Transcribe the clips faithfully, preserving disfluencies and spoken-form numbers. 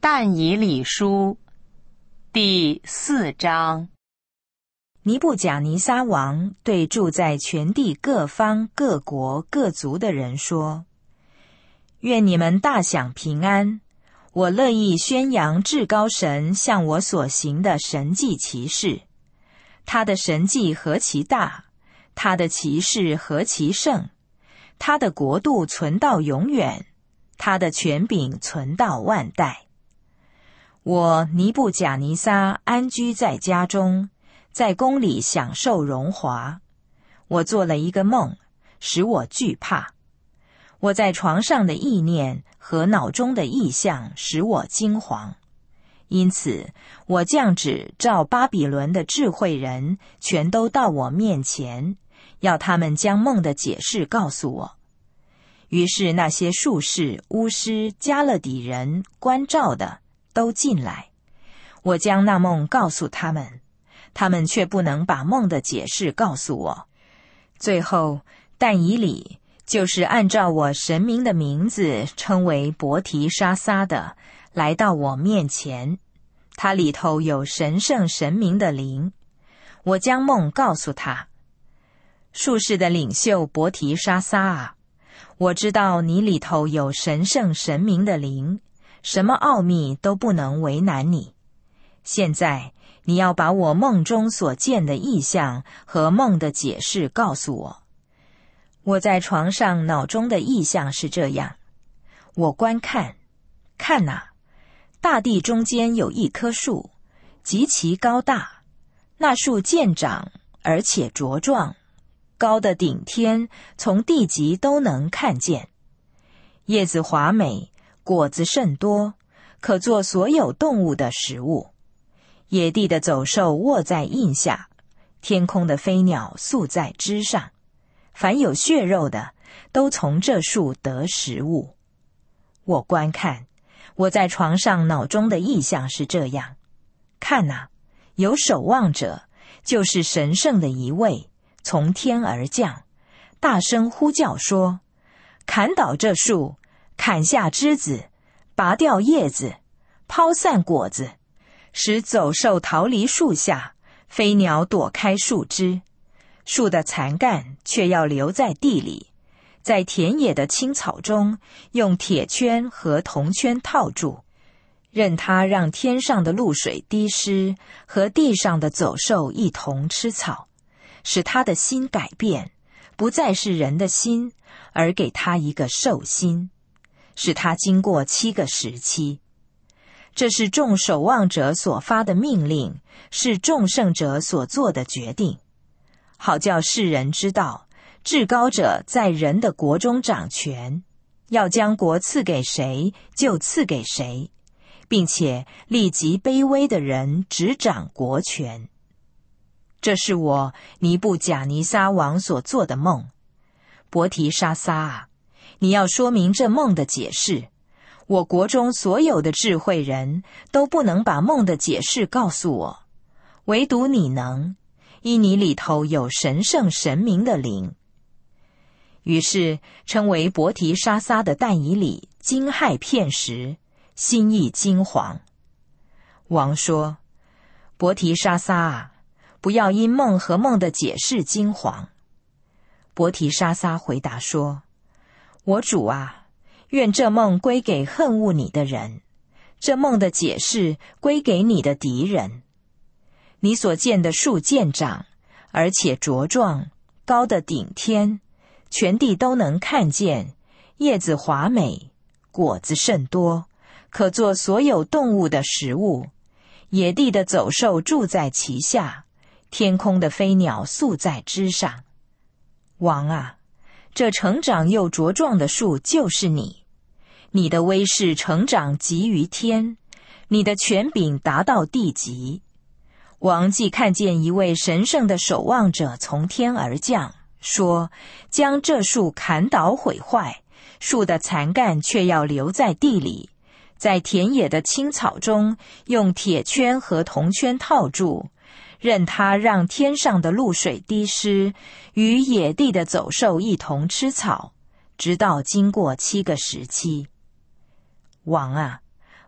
但以理书第四章。 尼布甲尼撒王对住在全地各方各国各族的人说：愿你们大享平安，我乐意宣扬至高神向我所行的神迹奇事。他的神迹何其大，他的奇事何其盛，他的国度存到永远，他的权柄存到万代。我尼布甲尼撒安居在家中，在宫里享受荣华。我做了一个梦，使我惧怕。我在床上的意念和脑中的意象使我惊惶。因此我降旨召巴比伦的智慧人全都到我面前，要他们将梦的解释告诉我。于是那些术士、巫师、加勒底人、观照的都进来，我将那梦告诉他们，他们却不能把梦的解释告诉我。最后但以理，就是按照我神明的名字称为伯提沙撒的，来到我面前，他里头有神圣神明的灵。我将梦告诉他：术士的领袖伯提沙撒啊，我知道你里头有神圣神明的灵，什么奥秘都不能为难你。现在你要把我梦中所见的异象和梦的解释告诉我。我在床上脑中的异象是这样：我观看，看哪，大地中间有一棵树，极其高大，那树渐长而且茁壮，高的顶天，从地极都能看见。叶子华美，果子甚多，可做所有动物的食物。野地的走兽卧在荫下，天空的飞鸟宿在枝上。凡有血肉的，都从这树得食物。我观看，我在床上脑中的意象是这样：看哪，有守望者，就是神圣的一位，从天而降，大声呼叫说：砍倒这树，砍下枝子，拔掉叶子，抛散果子，使走兽逃离树下，飞鸟躲开树枝。树的残干却要留在地里，在田野的青草中用铁圈和铜圈套住，任它让天上的露水滴湿，和地上的走兽一同吃草，使他的心改变，不再是人的心，而给他一个兽心，使他经过七个时期。这是众守望者所发的命令，是众圣者所做的决定，好叫世人知道，至高者在人的国中掌权，要将国赐给谁就赐给谁，并且立即卑微的人执掌国权。这是我尼布甲尼撒王所做的梦。伯提沙撒啊，你要说明这梦的解释。我国中所有的智慧人都不能把梦的解释告诉我，唯独你能，因你里头有神圣神明的灵。于是称为伯提沙撒的但以理惊骇片时，心意惊惶。王说：伯提沙撒啊，不要因梦和梦的解释惊惶。伯提沙撒回答说：我主啊，愿这梦归给恨恶你的人，这梦的解释归给你的敌人。你所见的树渐长，而且茁壮，高的顶天，全地都能看见，叶子华美，果子甚多，可做所有动物的食物。野地的走兽住在其下，天空的飞鸟宿在枝上。王啊，这成长又茁壮的树就是你，你的威势成长极于天，你的权柄达到地极。王既看见一位神圣的守望者从天而降，说：将这树砍倒毁坏，树的残干却要留在地里，在田野的青草中用铁圈和铜圈套住，任它让天上的露水滴湿，与野地的走兽一同吃草，直到经过七个时期。王啊，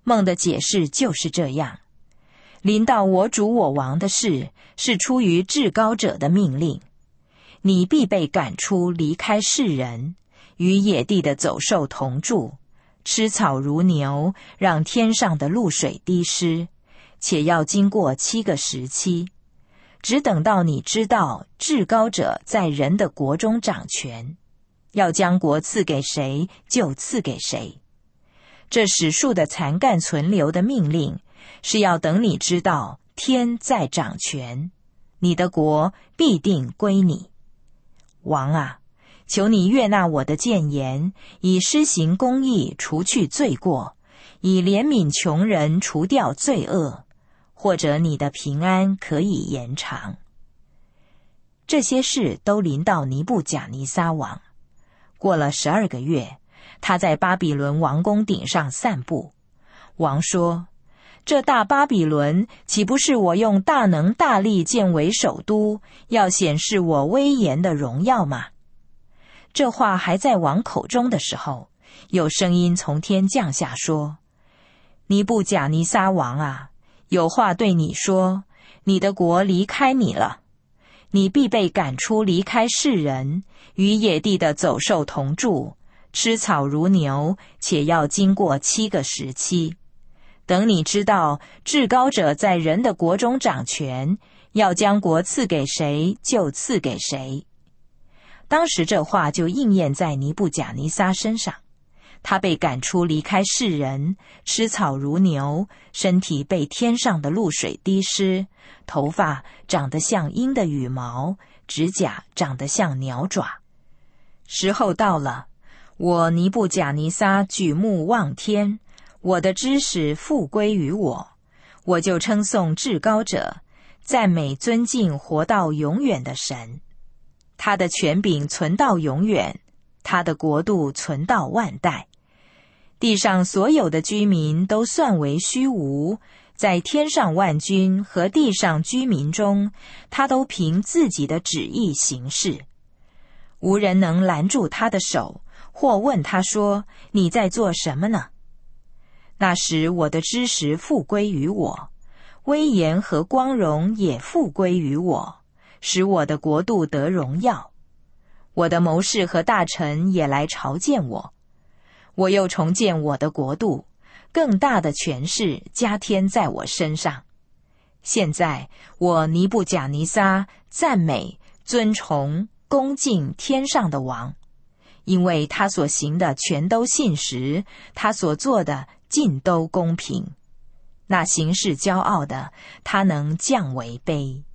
梦的解释就是这样。临到我主我王的事，是出于至高者的命令。你必被赶出，离开世人，与野地的走兽同住，吃草如牛，让天上的露水滴湿，且要经过七个时期，只等到你知道至高者在人的国中掌权，要将国赐给谁就赐给谁。这史数的残干存留的命令，是要等你知道天在掌权，你的国必定归你。王啊，求你悦纳我的谏言，以施行公义除去罪过，以怜悯穷人除掉罪恶，或者你的平安可以延长。这些事都临到尼布甲尼撒王。过了十二个月，他在巴比伦王宫顶上散步。王说，这大巴比伦岂不是我用大能大力建为首都，要显示我威严的荣耀吗？这话还在王口中的时候，有声音从天降下说，尼布甲尼撒王啊，有话对你说，你的国离开你了，你必被赶出，离开世人，与野地的走兽同住，吃草如牛，且要经过七个时期。等你知道至高者在人的国中掌权，要将国赐给谁就赐给谁。当时这话就应验在尼布甲尼撒身上，他被赶出，离开世人，吃草如牛，身体被天上的露水滴湿，头发长得像鹰的羽毛，指甲长得像鸟爪。时候到了，我尼布甲尼撒举目望天，我的知识复归于我，我就称颂至高者，赞美尊敬活到永远的神。他的权柄存到永远，他的国度存到万代。地上所有的居民都算为虚无，在天上万军和地上居民中，他都凭自己的旨意行事。无人能拦住他的手，或问他说，你在做什么呢？那时我的知识复归于我，威严和光荣也复归于我，使我的国度得荣耀。我的谋士和大臣也来朝见我，我又重建我的国度，更大的权势加添在我身上。现在我尼布甲尼撒赞美、尊崇、恭敬天上的王，因为他所行的全都信实，他所做的尽都公平。那行事骄傲的，他能降为卑。